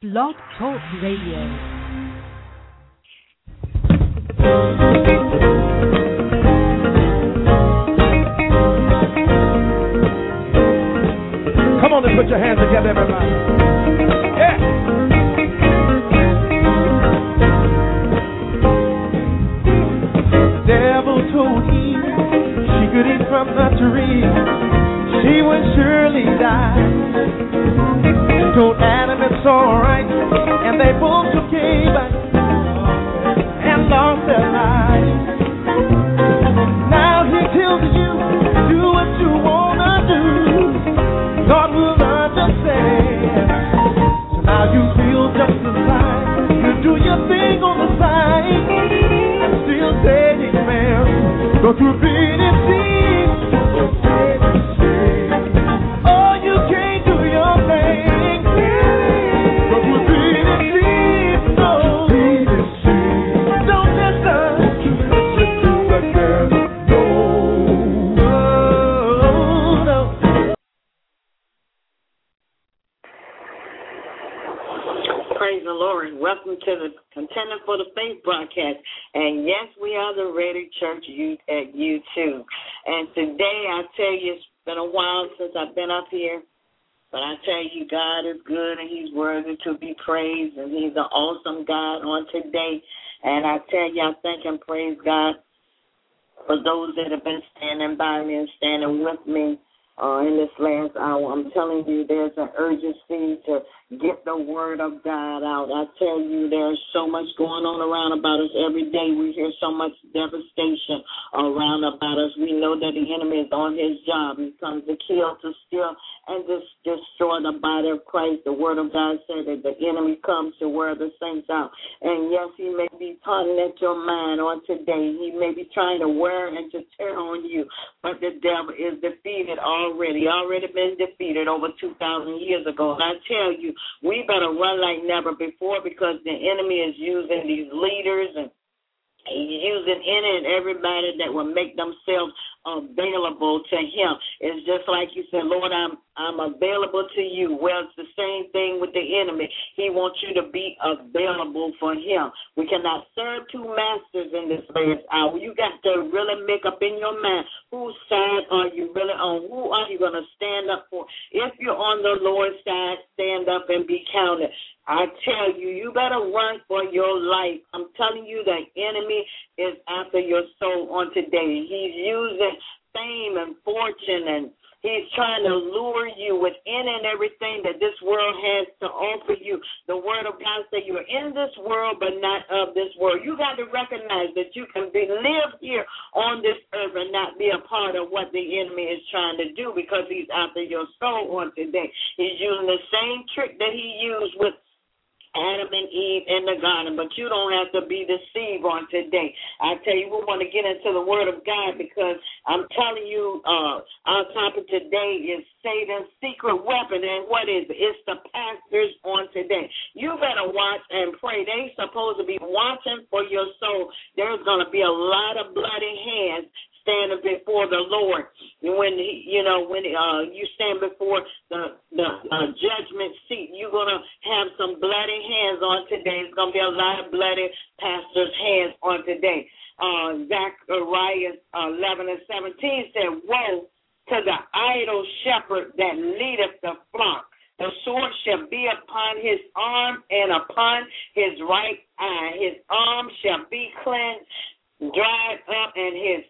Blog Talk Radio. Come on and put your hands together, everybody. Yeah. Devil told Eve she could eat from the tree. She would surely die. He told Adam it's alright, and they both came back and lost their lives. Now he tells you, do what you wanna do. God will understand. So now you feel just as fine. You do your thing on the side and still say amen. Go through being in peace. Oh, you can't do your thing. Go through being in peace. No. Don't listen to the girl. No. Praise the Lord. Welcome to the Contending for the Faith broadcast. And yes, we are the Ready Church Youth at YouTube. And today, I tell you, it's been a while since I've been up here. But I tell you, God is good and He's worthy to be praised. And He's an awesome God on today. And I tell you, I thank and praise God for those that have been standing by me and standing with me in this last hour. I'm telling you, there's an urgency to get the word of God out. I tell you, there's so much going on around about us every day. We hear so much devastation around about us. We know that the enemy is on his job. He comes to kill, to steal, and to destroy the body of Christ. The word of God said that the enemy comes to wear the saints out. And yes, he may be taunting at your mind on today. He may be trying to wear and to tear on you, but the devil is defeated already been defeated over 2,000 years ago. And I tell you, we better run like never before, because the enemy is using these leaders and he's using any and everybody that will make themselves available to him. It's just like you said, Lord, I'm available to you. Well, it's the same thing with the enemy. He wants you to be available for him. We cannot serve two masters in this last hour. You got to really make up in your mind, whose side are you really on? Who are you going to stand up for? If you're on the Lord's side, stand up and be counted. I tell you, you better run for your life. I'm telling you, the enemy is after your soul on today. He's using fame and fortune, and he's trying to lure you with any and everything that this world has to offer you. The word of God says you're in this world, but not of this world. You got to recognize that you can live here on this earth and not be a part of what the enemy is trying to do, because he's after your soul on today. He's using the same trick that he used with Adam and Eve in the garden, but you don't have to be deceived on today. I tell you, we want to get into the word of God, because I'm telling you, our topic today is Satan's secret weapon. And what is it? It's the pastors on today. You better watch and pray. They supposed to be watching for your soul. There's going to be a lot of bloody hands standing before the Lord. When you stand before the judgment seat, you're going to have some bloody hands on today. It's going to be a lot of bloody pastors' hands on today. Zechariah 11:17 said, woe to the idle shepherd that leadeth the flock. The sword shall be upon his arm and upon his right eye. His arm shall be cleansed, dried up, and his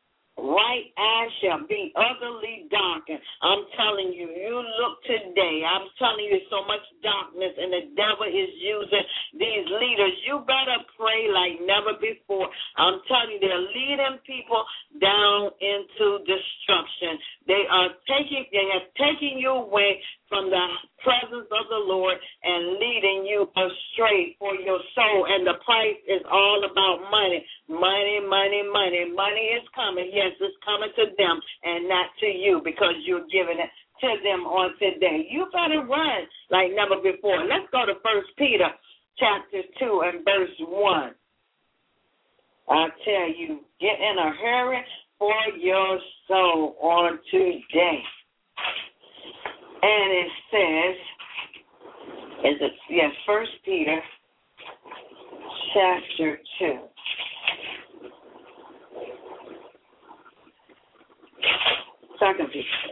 right eye shall be utterly darkened. I'm telling you, you look today, I'm telling you, so much darkness, and the devil is using these leaders. You better pray like never before. I'm telling you, they're leading people down into destruction. They have taken you away from the presence of the Lord and leading you astray for your soul. And the price is all about money. Money, money, money. Money is coming. Yes, it's coming to them and not to you, because you're giving it to them on today. You better run like never before. Let's go to 1 Peter chapter 2 and verse 1. I tell you, get in a hurry for your soul on today. And it says, Is it? Yes, 1 Peter chapter 2. Second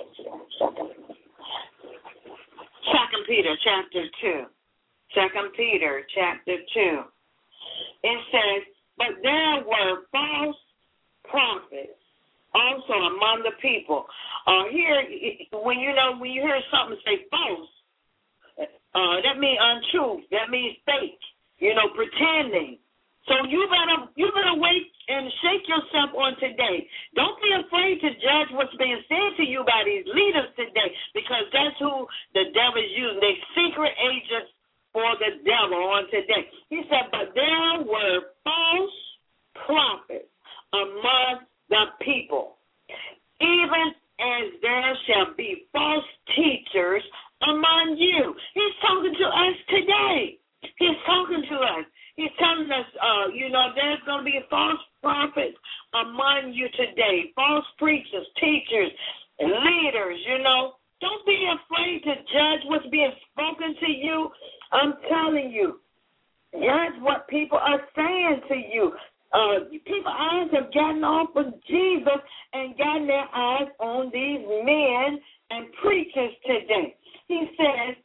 Peter chapter 2. 2 Peter chapter 2. It says, but there were false prophets also among the people. Here, when you hear something say false, that means untruth. That means fake. Pretending. So you better wait and shake yourself on today. Don't be afraid to judge what's being said to you by these leaders today, because that's who the devil is using. They're secret agents for the devil on today. He said, but there were false prophets among the people, even as there shall be false teachers among you. He's talking to us today. He's talking to us. He's telling us, there's going to be false prophets among you today, false preachers, teachers, and leaders, Don't be afraid to judge what's being spoken to you. I'm telling you, judge what people are saying to you. People's eyes have gotten off of Jesus and gotten their eyes on these men and preachers today. He says,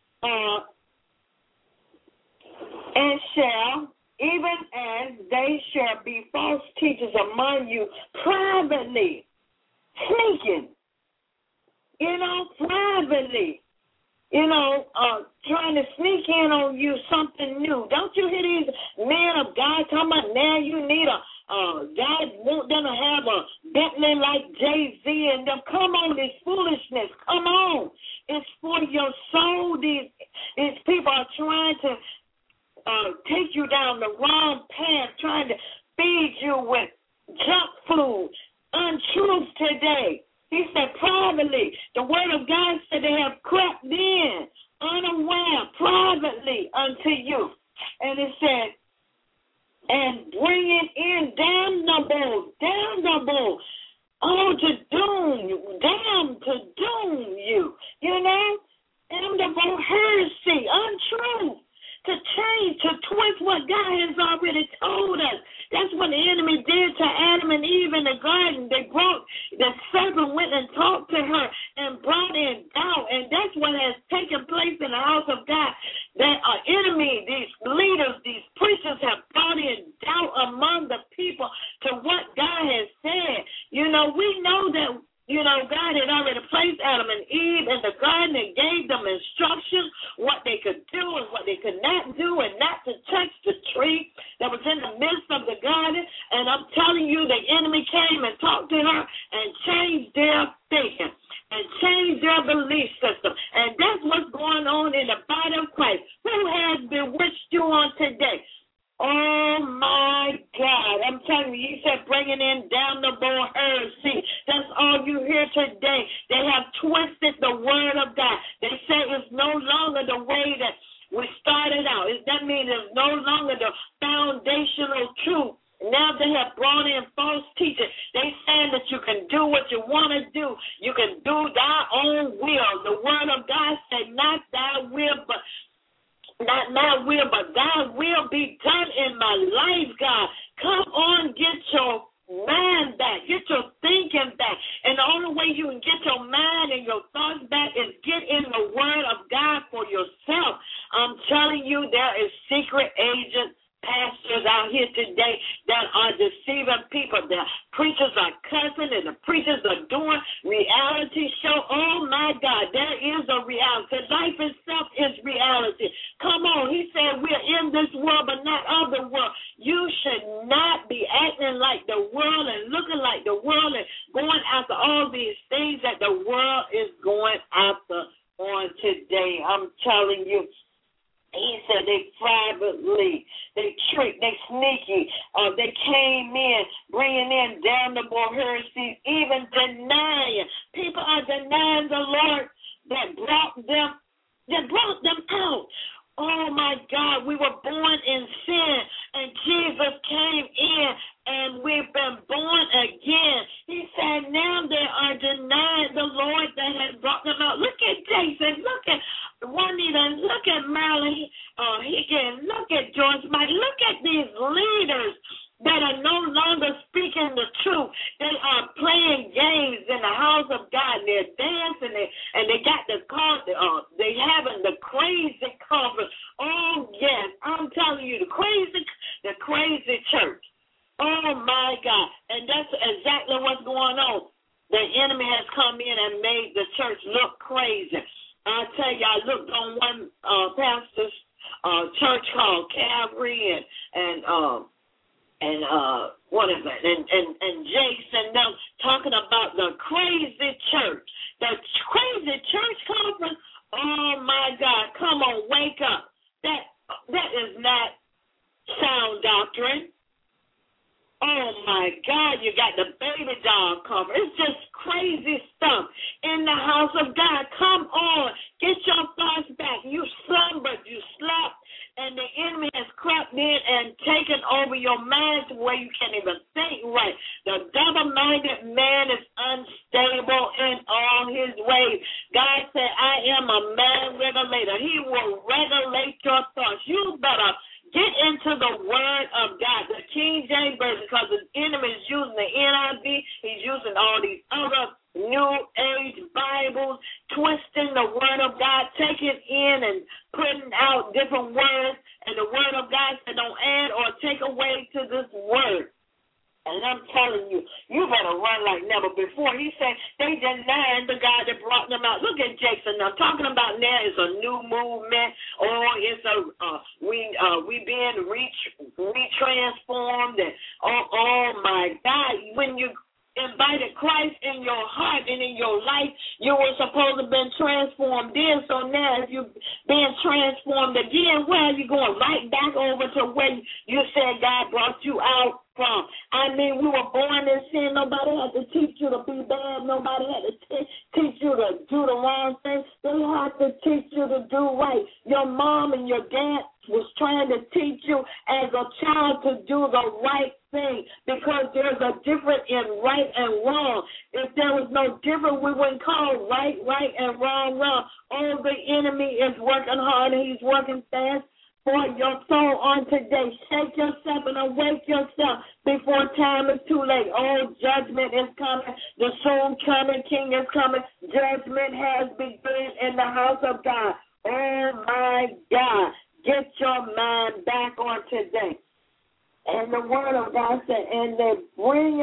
and shall, even as they shall be false teachers among you, privately, sneaking, privately, trying to sneak in on you something new. Don't you hear these men of God talking about now you need God want them to have a Bentley like Jay-Z and them. Come on, this foolishness. Come on. It's for your soul. These people are trying to take you down the wrong path, trying to feed you with junk food, untruths today. He said privately, the word of God said they have crept in, unaware, privately unto you. And it said, and bringing in damnable, to doom you, damnable heresy, untruth. To change, to twist what God has already told us. That's what the enemy did to Adam and Eve in the garden. The serpent went and talked to her and brought in doubt. And that's what has taken place in the house of God. That our enemy, these leaders, these preachers have brought in doubt among the people to what God has said. We know that God had already placed Adam and Eve in the garden and gave them instructions, what they could do and what they could not do, and not to touch the tree that was in the midst of the garden. And I'm telling you, the enemy came and talked to her and changed their thinking and changed their belief system. And that's what's going on in the body of Christ. Who has bewitched you on today? Oh, my God. I'm telling you, he said bringing in damnable heresy. That's all you hear today. They have twisted the word of God. They say it's no longer the way that we started out. That means it's no longer the foundational truth. Now they have brought in false teachers. They saying that you can do what you want to do. You can do thy own will. The word of God said, not thy will, but not my will, but thy will be done in my life, God. Come on, get your mind back. Get your thinking back. And the only way you can get your mind and your thoughts back is get in the word of God for yourself. I'm telling you, there is secret agents, pastors out here today that are deceiving people. The preachers are cussing and the preachers are doing reality show. Oh, my God, there is a reality. Life itself is reality. Come on, he said we're in this world but not of the world. You should not be acting like the world and looking like the world and going after all these things that the world is going after on today. I'm telling you. He said they privately, they tricked, they sneaky, they came in, bringing in damnable heresies, even denying. People are denying the Lord that brought them out. Oh, my God, we were born in sin, and Jesus came in, and we've been born again. He said now they are denying the Lord that has brought them out. Look at Jason, look at Juanita, look at Marilyn. Higgins, look at George Mike, look at these leaders that are no longer speaking the truth. They are playing games in the house of God. They're dancing, and they got the they having the crazy conference. Oh yes, I'm telling you, the crazy church. Oh my God, and that's exactly what's going on. The enemy has come in and made the church look crazy. I tell you, I looked on one pastor's church called Calvary and what is it? And Jason them talking about the crazy church. The crazy church conference. Oh my God, come on, wake up. That is not sound doctrine. Oh my God, you got the baby doll cover. It's just crazy stuff in the house of God. Come on, get your thoughts back. You slumbered, you slept, and the enemy has crept in and taken over your mind to where you can't even think right. The double-minded man is unstable in all his ways. God said, I am a man regulator. He will regulate your thoughts. You better get into the word of God, the King James Version, because the enemy is using the NIV. He's using all these other New Age Bibles, twisting the word of God, taking in and putting out different words, and the word of God said don't add or take away to this word. And I'm telling you, you better run like never before. He said they denied the God that brought them out. Look at Jason. I'm talking about now is a new movement, or it's we being retransformed. And oh my God, when you invited Christ in your heart and in your life, you were supposed to have been transformed then. So now if you're being transformed again, where are you going? Right back over to where you said God brought you out from. I mean, we were born in sin. Nobody had to teach you to be bad. Nobody had to teach you to do the wrong thing. They had to teach you to do right. Your mom and your dad was trying to teach you as a child to do the right thing, because there's a difference in right and wrong. If there was no difference, we wouldn't call right and wrong. Oh, the enemy is working hard and he's working fast for your soul on today. Shake yourself and awake yourself before time is too late. Oh, judgment is coming. The soon coming King is coming. Judgment has begun in the house of God. Oh, my God. Get your mind back on today. And the word of God said, and they bring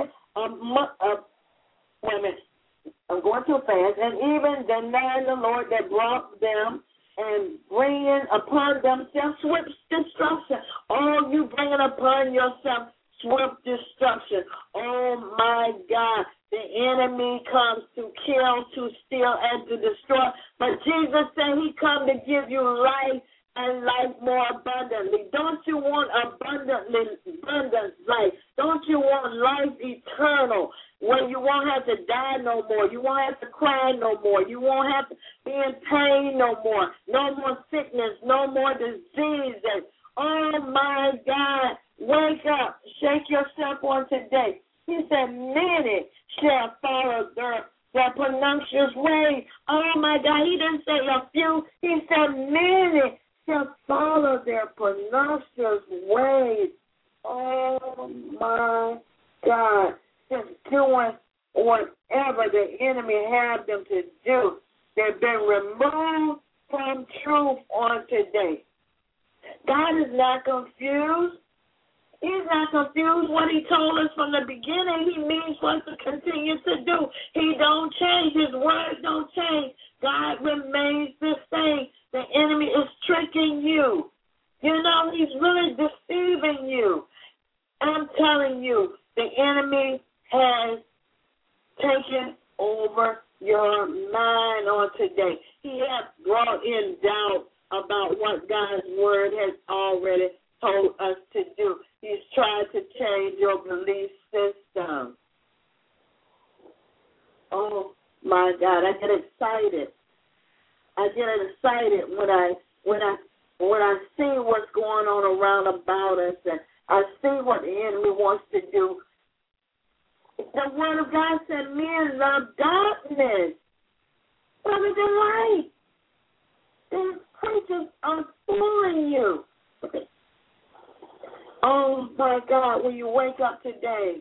women. I'm going too fast. And even denying the Lord that brought them, and bringing upon themselves swift destruction. Oh, you bringing upon yourself swift destruction. Oh, my God. The enemy comes to kill, to steal, and to destroy. But Jesus said he come to give you life and life more abundantly. Don't you want abundant life? Don't you want life eternal, where you won't have to die no more, you won't have to cry no more, you won't have to be in pain no more, no more sickness, no more diseases. Oh, my God, wake up, shake yourself on today. He said, many shall follow their pernicious ways. Oh, my God, he didn't say a few, he said many shall follow their pernicious ways. Oh, my God. Just doing whatever the enemy had them to do. They've been removed from truth on today. God is not confused. He's not confused. What he told us from the beginning, he means for us to continue to do. He don't change. His word don't change. God remains the same. The enemy is tricking you. You know, he's really deceiving you. I'm telling you, the enemy has taken over your mind on today. He has brought in doubt about what God's word has already told us to do. He's tried to change your belief system. Oh, my God, I get excited. I get excited when I see what's going on around about us, and I see what the enemy wants to do. The word of God said men love darkness rather than light. preachers are fooling you. Oh, my God, when you wake up today.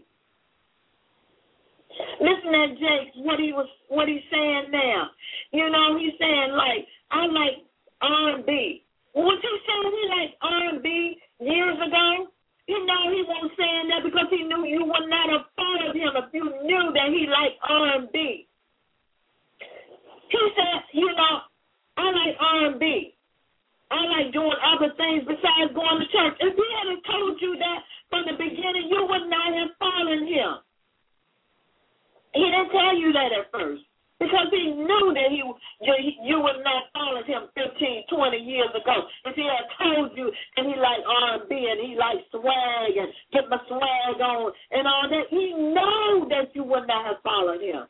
Listen to Jake, what he's saying now. You know, he's saying, like, I like R&B. Was he saying he liked R&B years ago? You know, he wasn't saying that because he knew you would not have followed him if you knew that he liked R&B. He said, you know, I like R&B. I like doing other things besides going to church. If he had told you that from the beginning, you would not have followed him. He didn't tell you that at first because he knew that you would not follow him 15, 20 years ago. If he had told you and he liked R&B and he liked swag and get my swag on and all that, he knew that you would not have followed him.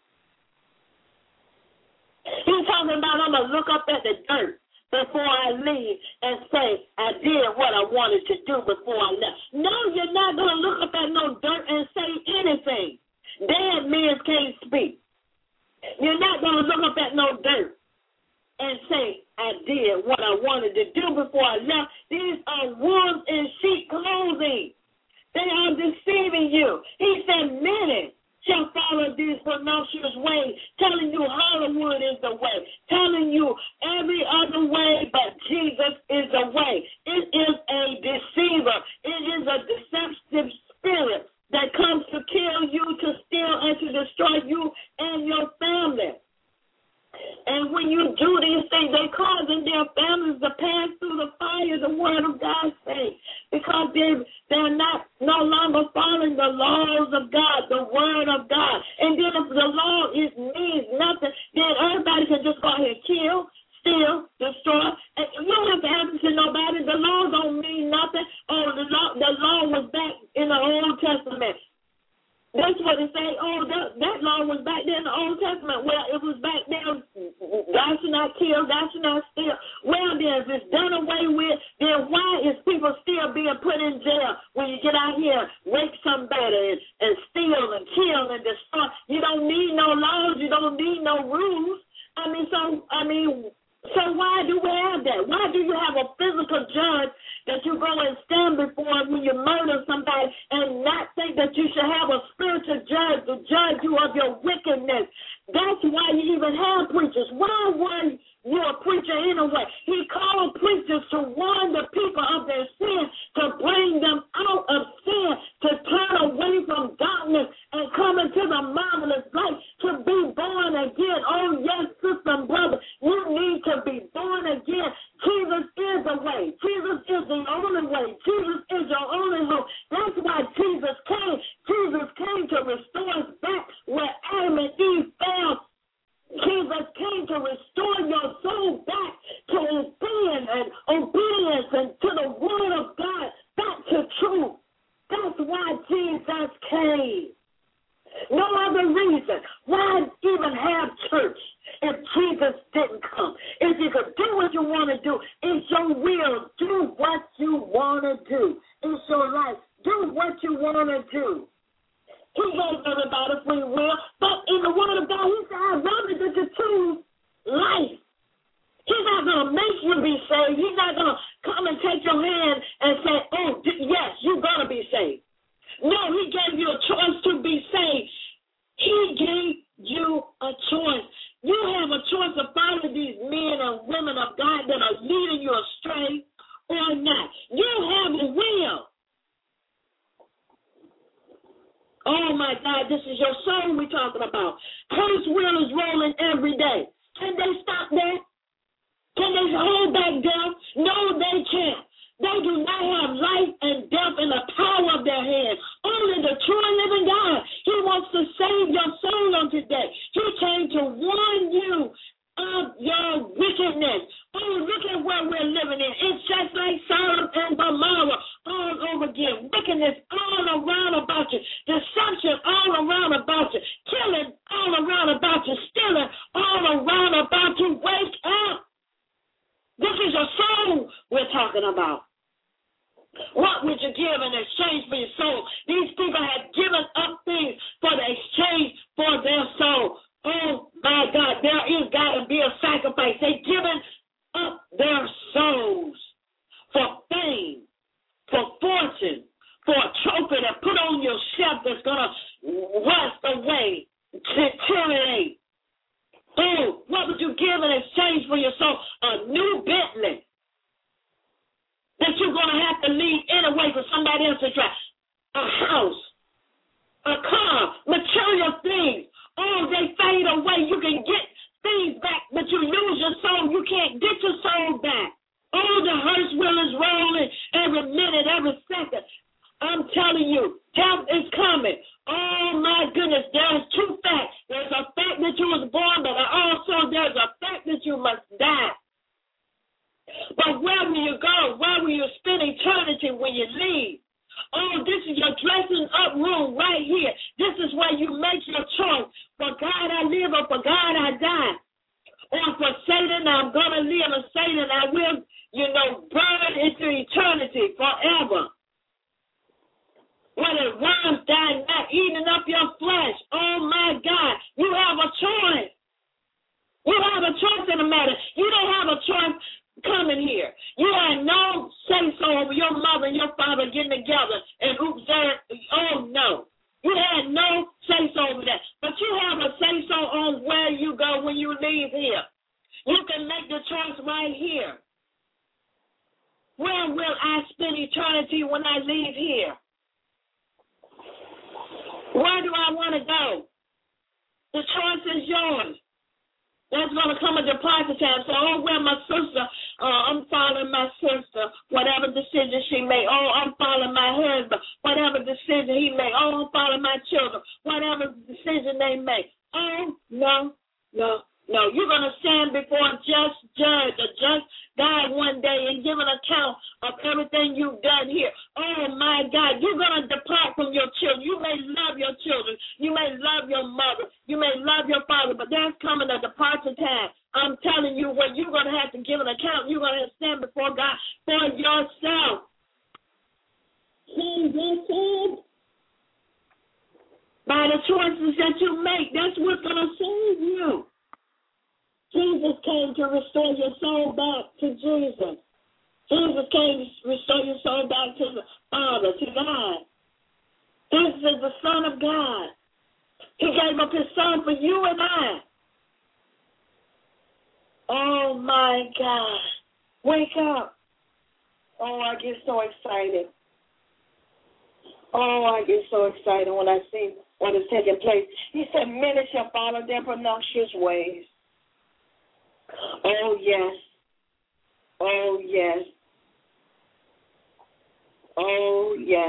He's talking about I'm going to look up at the dirt before I leave and say I did what I wanted to do before I left. No, you're not going to look up at no dirt and say anything. Dead men can't speak. You're not going to look up at no dirt and say I did what I wanted to do before I left. These are wolves in sheep clothing. They are deceiving you. He said many shall follow these pernicious ways, telling you Hollywood is the way, telling you every other way but Jesus is the way. It is a deceiver. It is a deceptive spirit that comes to kill you, to steal, and to destroy you and your family. And when you do these things, they're causing their families to pass through the fire, the word of God says, because they're no longer following the laws of God, the word of God. And then if the law means nothing, then everybody can just go ahead and kill, steal, destroy. And you don't have to answer to nobody. The law don't mean nothing. Oh, the law was back in the Old Testament. That's what it say. Oh, that law was back there in the Old Testament. Well, it was back there. Thou should not kill, thou should not steal. Well, then, if it's done away with, then why is people still being put in jail when you get out here, rape somebody and steal and kill and destroy? You don't need no laws. You don't need no rules. So why do we have that? Why do you have a physical judge that you go and stand before when you murder somebody and not think that you should have a spiritual judge to judge you of your wickedness? That's why you even have preachers. Why were you a preacher anyway? He called preachers to warn the people of their sin, to bring them out of sin, to turn away from darkness and come into the marvelous light, to be born again. Oh, yes, sister and brother, you need to be born again. Jesus is the way. Jesus is the only way. Jesus is your only hope. That's why Jesus came. Jesus came to restore us back where Adam and Eve fell. Jesus came to restore your soul back to obedience and to the word of God, back to truth. That's why Jesus came. No other reason. Why even have church if Jesus didn't come? If you could do what you want to do, it's your will. Do what you want to do. It's your life. Do what you want to do. He gave everybody free will, but in the word of God, he said, I'd rather that you choose life. He's not going to make you be saved. He's not going to come and take your hand and say, oh, yes, you're going to be saved. No, he gave you a choice to be saved. He gave you a choice. You have a choice to follow these men and women of God that are leading you astray or not. You have a will. Oh, my God, this is your soul we're talking about. Whose will is rolling every day. Can they stop that? Can they hold back death? No, they can't. They do not have life and death in the power of their hands. Only the true and living God. He wants to save your soul on today. He came to warn you of your wickedness. Oh, look at where we're living in. It's just like Sodom and Gomorrah all over again. Wickedness all around about you. Deception all around about you. Killing all around about you. Stealing all around about you. Wake up. This is your soul we're talking about. What would you give in exchange for your soul? These people have given up things for the exchange for their soul. Oh, my God, there is got to be a sacrifice. They've given up their souls for fame, for fortune, for a trophy to put on your shelf that's going to rust away, deteriorate. Oh, what would you give in exchange for your soul? A new Bentley that you're going to have to leave anyway for somebody else to drive. A house, a car, material things. Oh, they fade away. You can get things back, but you lose your soul. You can't get your soul back. Oh, the hearse wheel is rolling every minute, every second. I'm telling you, death is coming. Oh, my goodness, there's two facts. There's a fact that you was born, but also there's a fact that you must die. But where will you go? Where will you spend eternity when you leave? Oh, this is your dressing up room right here. This is where you make your choice. For God I live or for God I die. Or for Satan I'm going to live and Satan I will, burn into eternity forever. When the worms die not eating up your flesh. Oh, my God. You have a choice. You have a choice in the matter. You don't have a choice coming here. You had no say-so over your mother and your father getting together and oops, oh, no. You had no say-so over that. But you have a say-so on where you go when you leave here. You can make the choice right here. Where will I spend eternity when I leave here? Where do I want to go? The choice is yours. There's going to come a departure time. So, my sister, I'm following my sister, whatever decision she made. Oh, I'm following my husband, whatever decision he made. Oh, I'm following my children, whatever decision they make. Oh, no. You're going to stand before a just judge, a just God one day and give an account of everything you've done here. Oh, my God, you're going to depart from your children. You may love your children. You may love your mother. You may love your father, but there's coming a departure time. I'm telling you what, you're going to have to give an account. You're going to have to stand before God for yourself. By the choices that you make, that's what's going to save you. Jesus came to restore your soul back to Jesus. Jesus came to restore your soul back to the Father, to God. This is the Son of God. He gave up his Son for you and I. Oh, my God. Wake up. Oh, I get so excited. Oh, I get so excited when I see what is taking place. He said, many shall follow their pernicious ways. Oh, yes. Oh, yes. Oh, yes.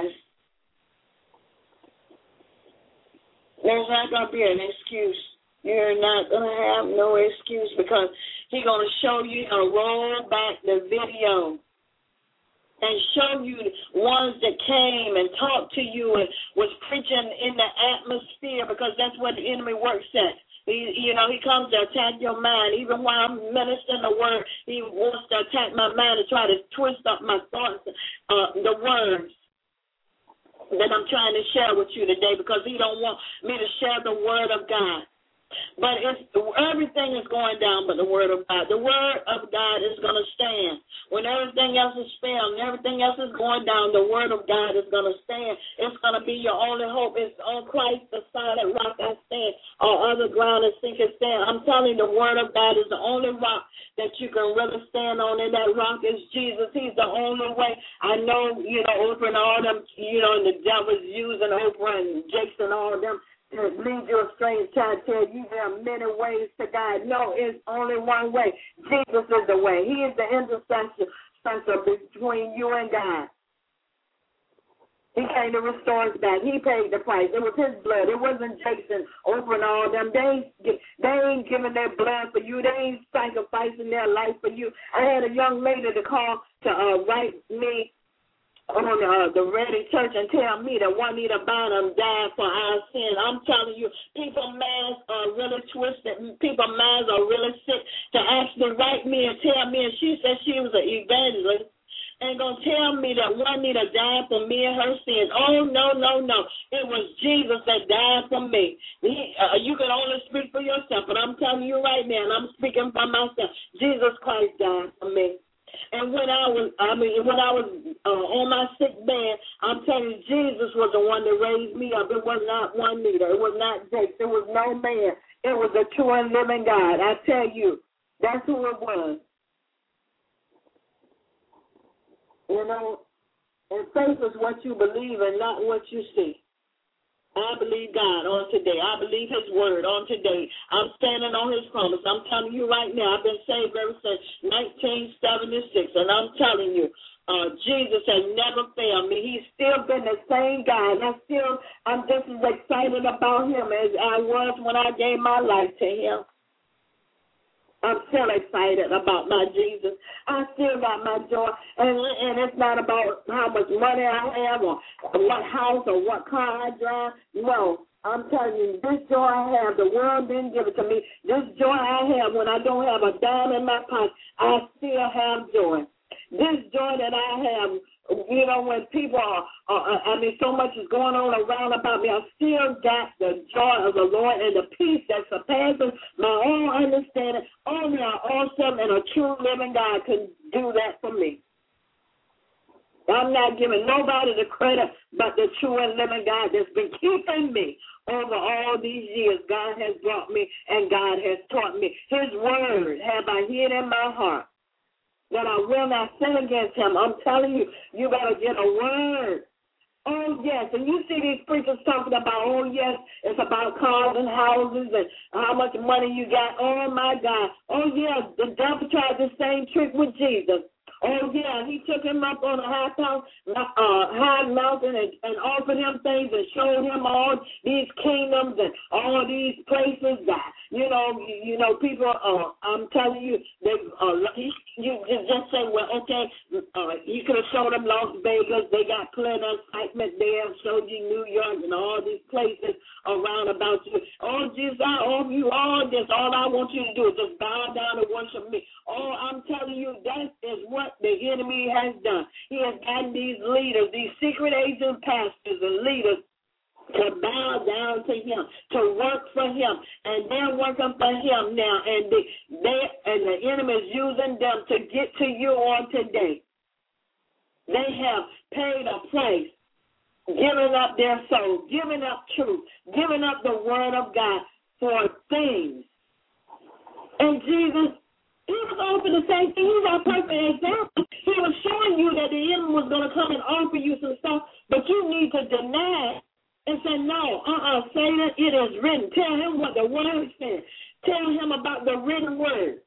There's not going to be an excuse. You're not going to have no excuse because he's going to show you, roll back the video and show you the ones that came and talked to you and was preaching in the atmosphere because that's where the enemy works at. He comes to attack your mind. Even while I'm ministering the word, he wants to attack my mind and try to twist up my thoughts, the words that I'm trying to share with you today because he don't want me to share the word of God. But everything is going down but the word of God. The word of God is going to stand. When everything else is failing, everything else is going down, the word of God is going to stand. It's going to be your only hope. It's on Christ, the solid rock I stand. All other ground is sinking sand. I'm telling you, the word of God is the only rock that you can really stand on, and that rock is Jesus. He's the only way. I know, Oprah and all them, and the devil's using Oprah and Jakes and all of them to lead you astray and try to tell you there are many ways to God. No, it's only one way. Jesus is the way. He is the intercessor between you and God. He came to restore us back. He paid the price. It was his blood. It wasn't Jason, Oprah, and all them. They ain't giving their blood for you. They ain't sacrificing their life for you. I had a young lady to call to write me on the Ready Church and tell me that Juanita Bynum died for our sin. I'm telling you, people's minds are really twisted. People's minds are really sick to actually write me and tell me. And she said she was an evangelist. ain't going to tell me that Juanita died for me and her sins. Oh, no, no, no. It was Jesus that died for me. You can only speak for yourself, but I'm telling you right now, and I'm speaking for myself, Jesus Christ died for me. And when I was on my sick bed, I'm telling you, Jesus was the one that raised me up. It was not Juanita. It was not Jake. It was no man. It was the true and living God. I tell you, that's who it was. You know, and faith is what you believe and not what you see. I believe God on today. I believe his word on today. I'm standing on his promise. I'm telling you right now, I've been saved ever since 1976, and I'm telling you, Jesus has never failed me. He's still been the same God. I'm just as excited about him as I was when I gave my life to him. I'm still excited about my Jesus. I still got my joy. And it's not about how much money I have or what house or what car I drive. No, I'm telling you, this joy I have, the world didn't give it to me. This joy I have when I don't have a dime in my pocket, I still have joy. This joy that I have, you know, when people so much is going on around about me, I still got the joy of the Lord and the peace that surpasses my own understanding. Only an awesome and a true living God can do that for me. I'm not giving nobody the credit but the true and living God that's been keeping me over all these years. God has brought me and God has taught me. His word have I hid in my heart, that I will not sin against him. I'm telling you, you got to get a word. Oh, yes, and you see these preachers talking about, oh, yes, it's about cars and houses and how much money you got. Oh, my God. Oh, yeah, the devil tried the same trick with Jesus. Oh, yeah, he took him up on a high mountain and offered him things and showed him all these kingdoms and all these places that, you know, people, I'm telling you, you just say, well, okay, you could have showed them Las Vegas. They got plenty of excitement there, showed you New York and all these places around about you. Oh, Jesus, I owe you all this. All I want you to do is just bow down and worship me. Oh, I'm telling you, that is what the enemy has done. He has gotten these leaders, these secret agent pastors and leaders, to bow down to him, to work for him, and they're working for him now, and the enemy is using them to get to you on today. They have paid a price, giving up their soul, giving up truth, giving up the word of God for things. And Jesus, he was offering the same thing. He's our perfect example. He was showing you that the enemy was going to come and offer you some stuff, but you need to deny it and say, no, Satan, it is written. Tell him what the word says. Tell him about the written word.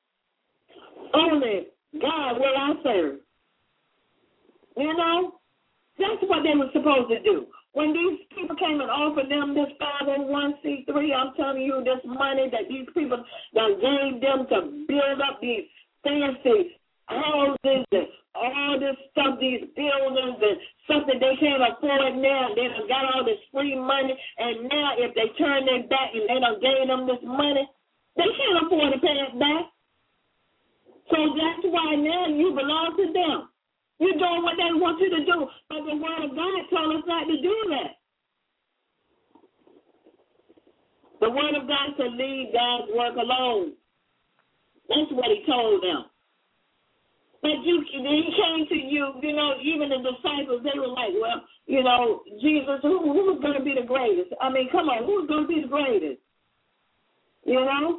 Only God will I serve. You know, that's what they were supposed to do. When these people came and offered them this 501c3, I'm telling you, this money that these people that gave them to build up these fancy houses and all this stuff, these buildings and something they can't afford now. They done got all this free money, and now if they turn their back and they done gave them this money, they can't afford to pay it back. So that's why now you belong to them. You're doing what they want you to do, but the word of God told us not to do that. The word of God said leave God's work alone. That's what he told them. But he came to you, you know, even the disciples, they were like, well, you know, Jesus, who's going to be the greatest? I mean, come on, who's going to be the greatest? You know?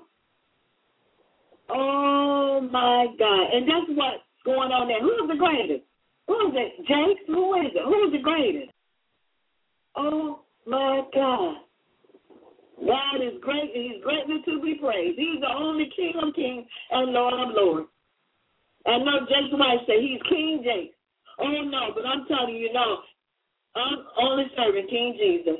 Oh, my God. And that's what's going on there. Who's the greatest? Who is it? Jakes? Who is it? Who is the greatest? Oh, my God. God is great, and he's greatly to be praised. He's the only King of kings and Lord of lords. I know Jake's wife say he's King Jake. Oh, no, but I'm telling you, no. I'm only serving King Jesus.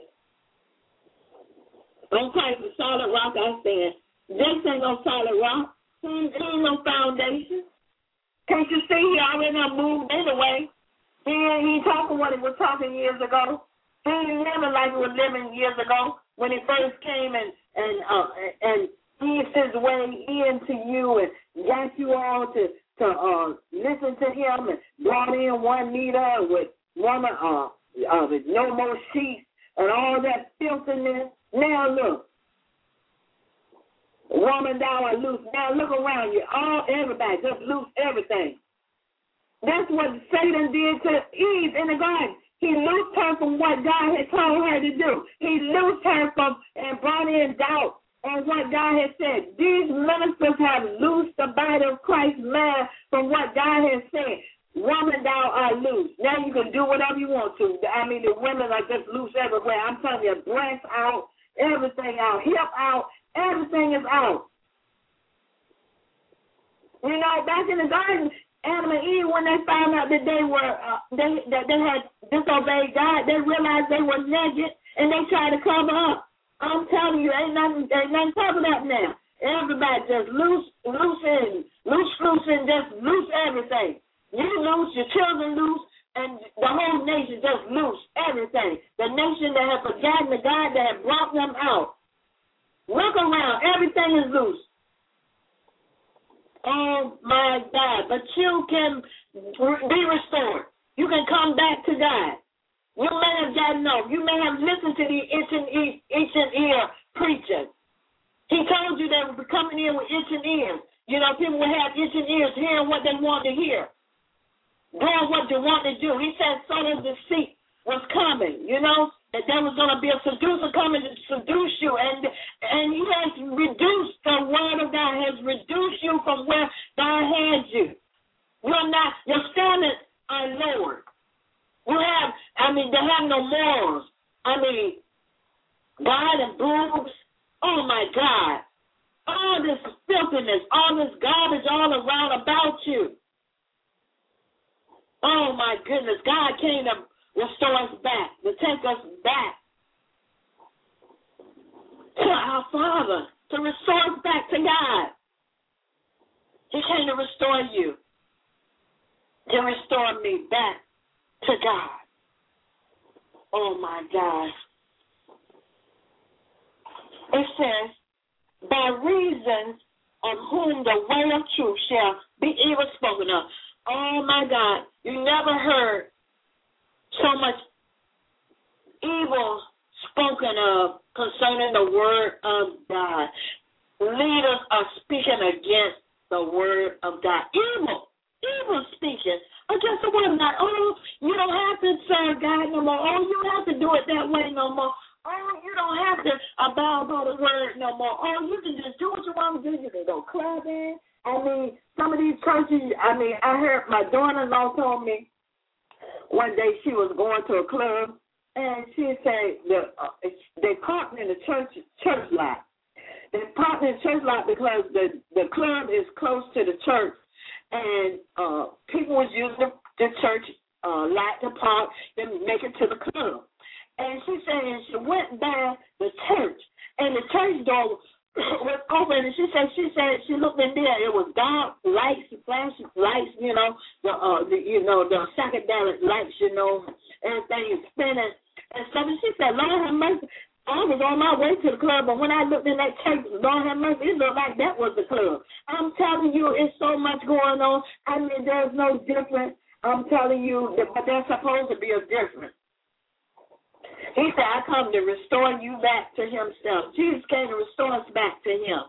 On Christ, the solid rock I stand. Jake ain't no solid rock. He ain't no foundation. Can't you see he already moved anyway? He ain't talking what he was talking years ago. He ain't living like he was living years ago when he first came and eased his way into you and got you all to to listen to him and brought in Juanita with woman with no more sheets and all that filthiness. Now look, woman, thou art loose. Now look around you, everybody, just loose everything. That's what Satan did to Eve in the garden. He loosed her from what God had told her to do. He loosed her from and brought in doubt on what God had said. These ministers have loosed the body of Christ's man from what God has said. Woman, thou art loose. Now you can do whatever you want to. I mean, the women are just loose everywhere. I'm telling you, breast out, everything out, hip out, everything is out. You know, back in the garden, Adam and Eve, when they found out that they were that they had disobeyed God, they realized they were naked and they tried to cover up. I'm telling you, ain't nothing covered up now. Everybody just loose, and just loose everything. You loose, your children loose, and the whole nation just loose everything. The nation that had forgotten the God that had brought them out. Look around, everything is loose. Oh, my God. But you can be restored. You can come back to God. You may have gotten off. You may have listened to the itching ear preachers. He told you they would be coming in with itching ears. You know, people would have itching ears hearing what they want to hear, doing what they want to do. He said subtle deceit was coming, you know, that there was going to be a seducer coming to seduce you. And he has reduced, the word of God has reduced you from where God has you. Your standards are lowered. They have no morals. God and boobs, oh my God. All this filthiness, all this garbage all around about you. Oh my goodness, God came to restore us back, to take us back to our Father, to restore us back to God. He came to restore you, to restore me back to God. Oh my God. It says, by reason of whom the way of truth shall be evil spoken of. Oh my God, you never heard so much evil spoken of concerning the word of God. Leaders are speaking against the word of God. Evil speaking against the word of God. Oh, you don't have to serve God no more. Oh, you don't have to do it that way no more. Oh, you don't have to bow by the word no more. Oh, you can just do what you want to do. You can go clubbing. Some of these churches, I heard my daughter-in-law told me one day she was going to a club, and she said they parked in the church lot. They parked in the church lot because the club is close to the church, and people was using the church lot to park and make it to the club. And she said she went by the church, and the church door was open, and she said she looked in there. It was dark lights, flashing lights, the psychedelic lights, everything is spinning. And so she said, Lord have mercy. I was on my way to the club, but when I looked in that church, Lord have mercy, it looked like that was the club. I'm telling you, it's so much going on. There's no difference. I'm telling you, but there's supposed to be a difference. He said, I come to restore you back to himself. Jesus came to restore us back to him.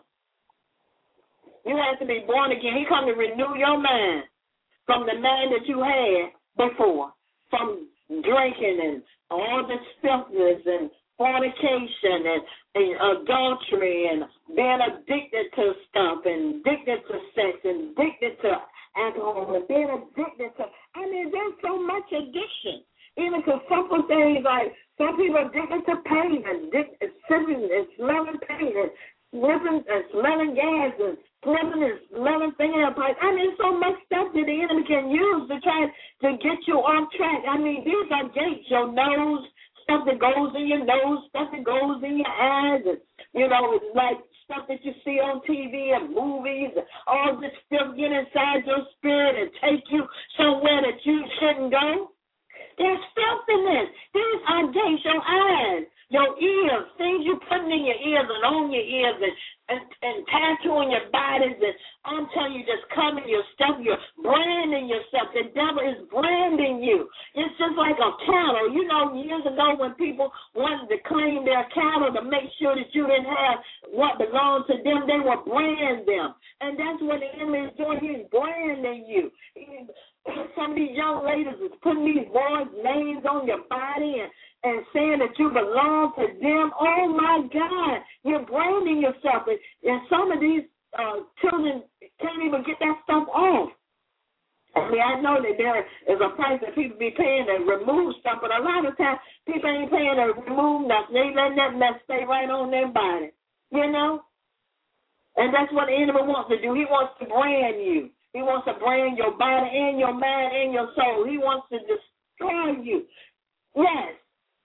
You have to be born again. He come to renew your mind from the man that you had before, from drinking and all this filthiness and fornication and adultery and being addicted to stuff and addicted to sex and addicted to alcohol and being addicted to, there's so much addiction. Even to simple things like some people are addicted to pain and sipping and smelling pain and sniffing and smelling gas and sniffing and smelling fingernail polish. So much stuff that the enemy can use to try to get you off track. These are gates, your nose, stuff that goes in your nose, stuff that goes in your eyes, and, it's like stuff that you see on TV and movies, and all this stuff get inside your spirit and take you somewhere that you shouldn't go. There's filthiness. These are gates, your eyes, your ears, things you putting in your ears and on your ears and tattooing your bodies. And I'm telling you, just covering your stuff. You're branding yourself. The devil is branding you. It's just like a cattle. You know, years ago when people wanted to claim their cattle to make sure that you didn't have what belonged to them, they would brand them. And that's what the enemy is doing. He's branding you. Some of these young ladies is putting these boys' names on your body and saying that you belong to them. Oh, my God. You're branding yourself. And some of these children can't even get that stuff off. I mean, I know that there is a price that people be paying to remove stuff, but a lot of times people ain't paying to remove nothing. They letting that mess stay right on their body, you know? And that's what the enemy wants to do. He wants to brand you. He wants to brand your body and your mind and your soul. He wants to destroy you. Yes.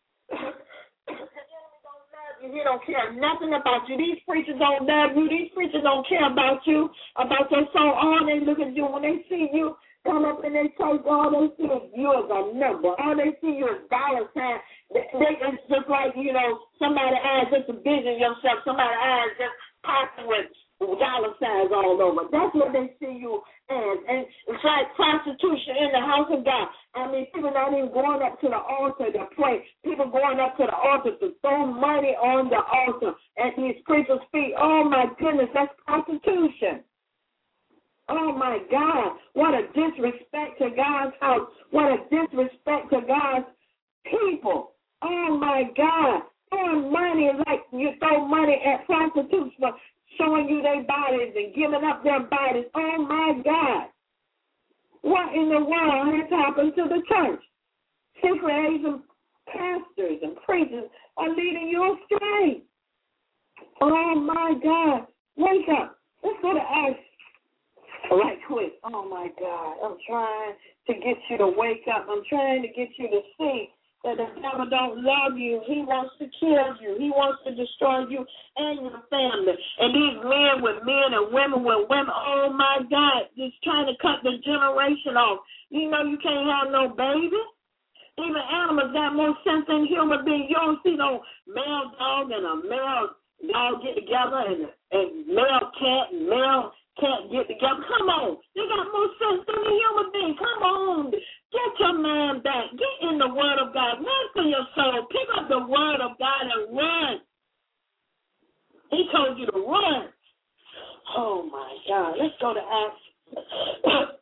He don't care nothing about you. These preachers don't love you. These preachers don't care about you, about your soul. All they look at you when they see you come up in their church, all they see is you as a member. All they see you is dollar sign. It's just like, you know, somebody's eyes just envision yourself. Somebody's eyes just popping with dollar signs all over. That's what they see you as. And it's like prostitution in the house of God. I mean, people not even going up to the altar to pray. People going up to the altar to throw money on the altar at these preachers' feet. Oh, my goodness, that's prostitution. Oh, my God. What a disrespect to God's house. What a disrespect to God's people. Oh, my God. Throwing money like you throw money at prostitutes for showing you their bodies and giving up their bodies. Oh, my God. What in the world has happened to the church? Secret agent pastors and preachers are leading you astray. Oh, my God. Wake up. Let's go to Acts right quick. Oh, my God. I'm trying to get you to wake up. I'm trying to get you to see that the devil don't love you. He wants to kill you. He wants to destroy you and your family. And these men with men and women with women, oh, my God, just trying to cut the generation off. You know you can't have no baby. Even animals got more sense than human beings. You don't see no male dog and a male dog get together and male cat and male cat get together. Come on. They got more sense than a human being. Come on. Get your mind back. Get in the Word of God. Run for your soul. Pick up the Word of God and run. He told you to run. Oh, my God. Let's go to Acts.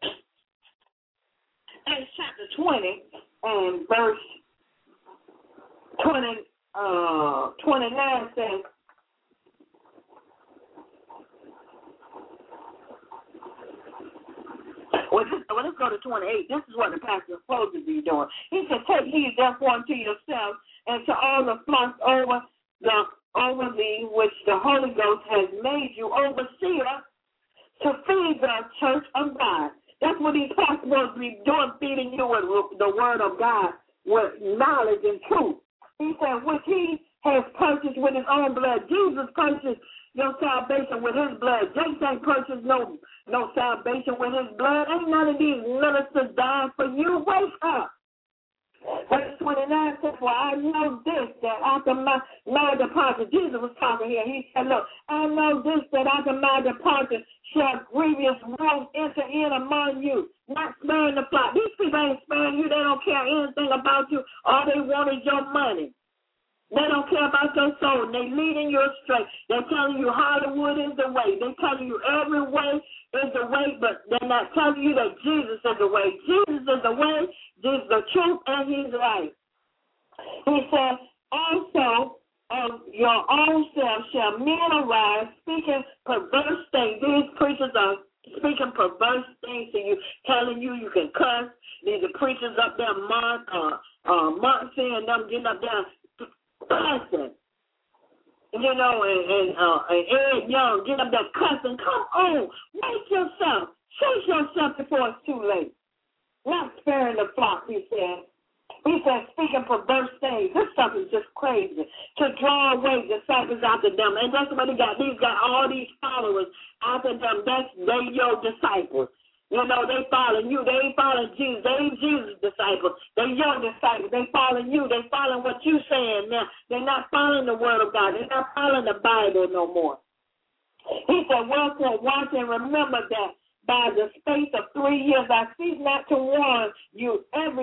Acts chapter 20 and verse 29 says, let's go to 28. This is what the pastor is supposed to be doing. He said, take heed therefore unto yourself and to all the flocks over thee, which the Holy Ghost has made you overseer to feed the church of God. That's what he's supposed to be doing, feeding you with the word of God, with knowledge and truth. He said, which he has purchased with his own blood. Jesus purchased your salvation with his blood. Jesus ain't purchased no salvation with his blood. Ain't none of these ministers dying for you. Wake up. Verse 29 says, for I know this, that after my departure, Jesus was talking here. He said, look, I know this, that after my departure shall grievous wolves enter in among you, not sparing the flock. These people ain't sparing you. They don't care anything about you. All they want is your money. They don't care about your soul. They leading you astray. They're telling you Hollywood is the way. They're telling you every way is the way, but they're not telling you that Jesus is the way. Jesus is the way, Jesus is the truth, and he's right. He says, also of your own self shall men arise, speaking perverse things. These preachers are speaking perverse things to you, telling you you can cuss. These are preachers up there, Muncie and them getting up there cussing, you know, and Ed Young, get up there cussing. Come on, wake yourself. Chase yourself before it's too late. Not sparing the flock, he said. He said, speaking perverse things. This stuff is just crazy. To draw away disciples after them. And that's what he got. He's got all these followers after them. They your disciples. You know, they following you. They ain't following Jesus. They ain't Jesus' disciples. They your disciples. They following you. They following what you saying now. They're not following the word of God. They're not following the Bible no more. He said, wherefore watch and remember that by the space of 3 years I cease not to warn you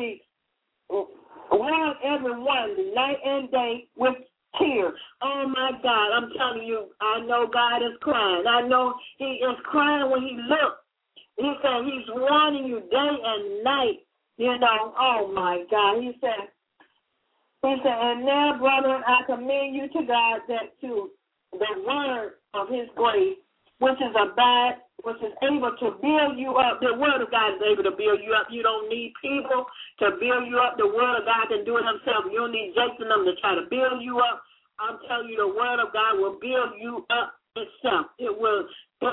everyone night and day with tears. Oh my God, I'm telling you, I know God is crying. I know he is crying when he looks. He said he's warning you day and night. You know, oh my God. He said, and now, brethren, I commend you to God that to the word of his grace, which is able to build you up. The word of God is able to build you up. You don't need people to build you up. The word of God can do it himself. You don't need Jason them to try to build you up. I'm telling you, the word of God will build you up itself. It will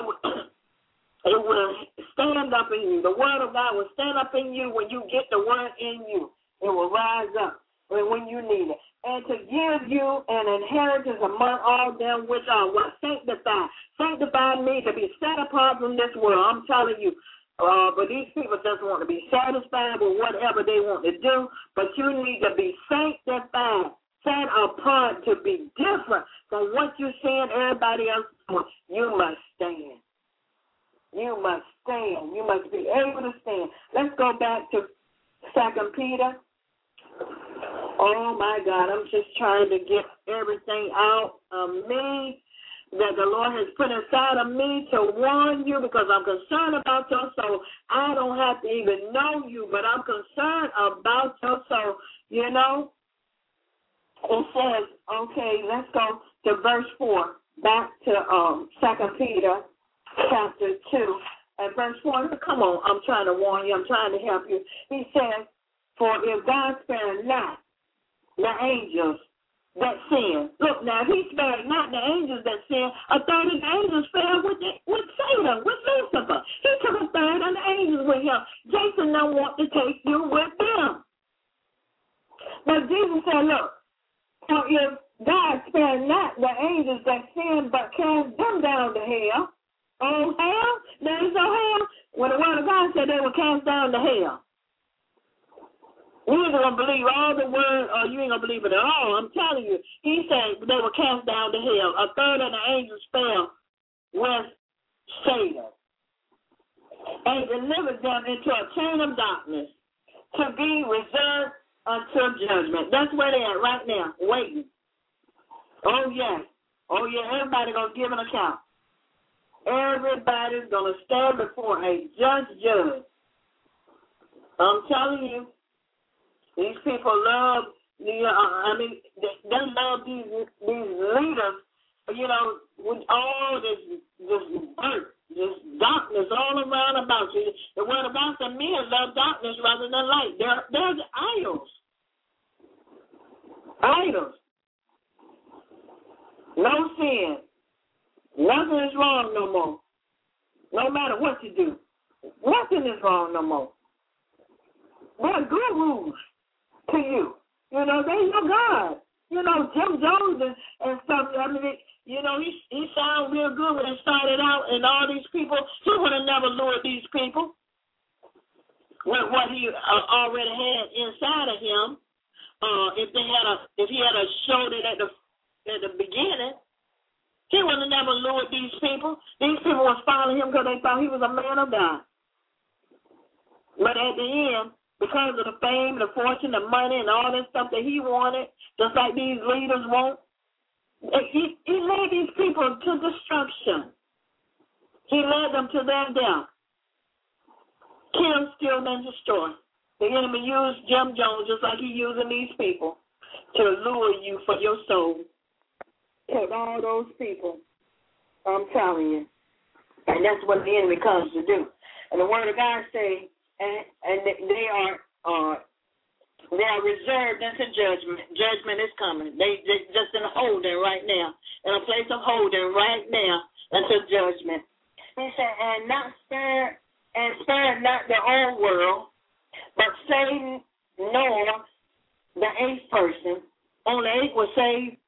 stand up in you. The word of God will stand up in you when you get the word in you. It will rise up when you need it. And to give you an inheritance among all them which are what? Sanctified. Sanctified means to be set apart from this world. I'm telling you. But these people just want to be satisfied with whatever they want to do. But you need to be sanctified, set apart to be different from what you're seeing everybody else doing. You must stand. You must stand. You must be able to stand. Let's go back to 2 Peter. Oh, my God. I'm just trying to get everything out of me that the Lord has put inside of me to warn you because I'm concerned about your soul. I don't have to even know you, but I'm concerned about your soul. You know, it says, okay, let's go to verse 4, back to 2 Peter chapter 2 and verse 4. Come on, I'm trying to warn you. I'm trying to help you. He says, for if God spare not the angels that sin. Look, now, if he spared not the angels that sin, a third of the angels fell with Satan, with Lucifer. He took a third of the angels with him. Jason don't want to take you with them. But Jesus said, look, so if God spared not the angels that sin, but cast them down to hell, oh, hell? There is no hell. When the word of God said they were cast down to hell. You ain't going to believe all the word, or you ain't going to believe it at all. I'm telling you. He said they were cast down to hell. A third of the angels fell with Satan and delivered them into a chain of darkness to be reserved until judgment. That's where they are right now, waiting. Oh, yeah. Oh, yeah. Everybody going to give an account. Everybody's going to stand before a judge. I'm telling you. These people love, they love these leaders, you know, with all this dirt, this darkness all around about you. The word about the men love darkness rather than light. They're idols. Idols. No sin. Nothing is wrong no more. No matter what you do. Nothing is wrong no more. They're gurus to you. You know, they know God. You know, Jim Jones and stuff. I mean, you know, he sounded real good when he started out, and all these people, he would have never lured these people with what he already had inside of him. If he had showed it at the beginning, he would have never lured these people. These people was following him because they thought he was a man of God. But at the end, because of the fame, the fortune, the money, and all that stuff that he wanted, just like these leaders want, he led these people to destruction. He led them to their death. Kill, steal, and destroy. The enemy used Jim Jones just like he's using these people to lure you for your soul. Take all those people, I'm telling you. And that's what the enemy comes to do. And the word of God says, and they are reserved unto judgment. Judgment is coming. They just in holding right now, in a place of holding right now until judgment. He said, and spare not the whole world, but Satan, Noah, the eighth person. Only 8 were saved.